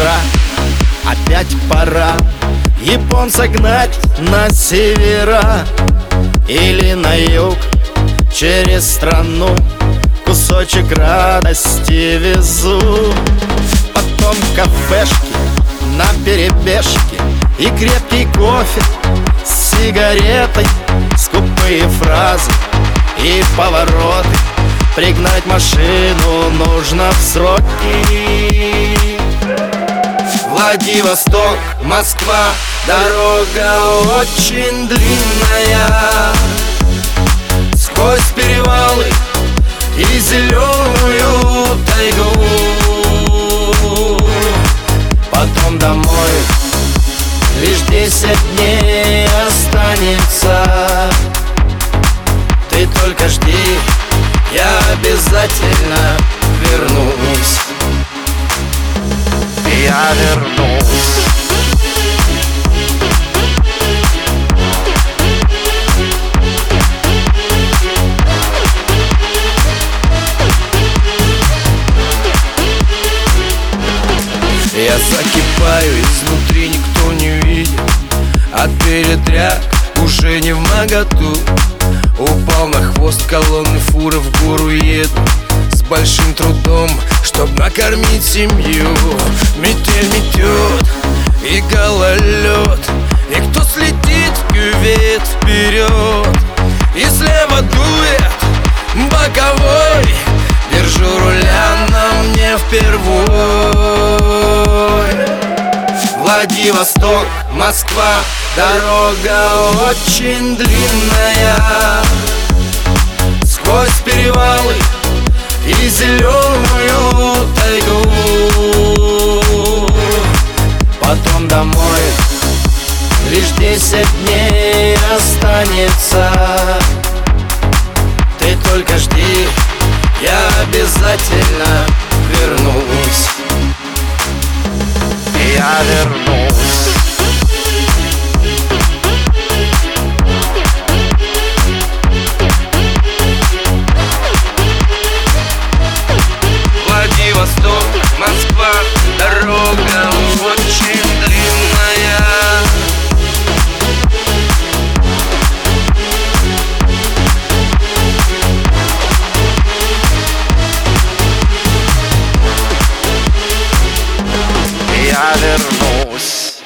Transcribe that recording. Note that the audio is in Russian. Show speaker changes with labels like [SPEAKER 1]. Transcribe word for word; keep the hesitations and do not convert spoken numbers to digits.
[SPEAKER 1] утра опять пора японца гнать на севера или на юг через страну. Кусочек радости везу. Потом кафешки на перебежке и крепкий кофе с сигаретой, скупые фразы и повороты. Пригнать машину нужно в сроки. Владивосток, Москва, дорога очень длинная, сквозь перевалы и зеленую тайгу. Потом домой лишь десять дней останется. Ты только жди, я обязательно вернусь. Я вернусь. Я закипаю, изнутри никто не видит, а передряг уже не вмоготу. Упал на хвост колонны, фуры в гору едут с большим трудом, чтоб накормить семью. Метель метет и гололед, и кто следит в кювет вперед. И слева дует боковой, держу руля на мне впервой. Владивосток, Москва, дорога очень длинная, сквозь перевалы и зеленую тайгу. Потом домой лишь десять дней останется. Ты только жди, я обязательно вернусь. Я вернусь. Владивосток, Москва, дорога очень длинная. Я вернусь.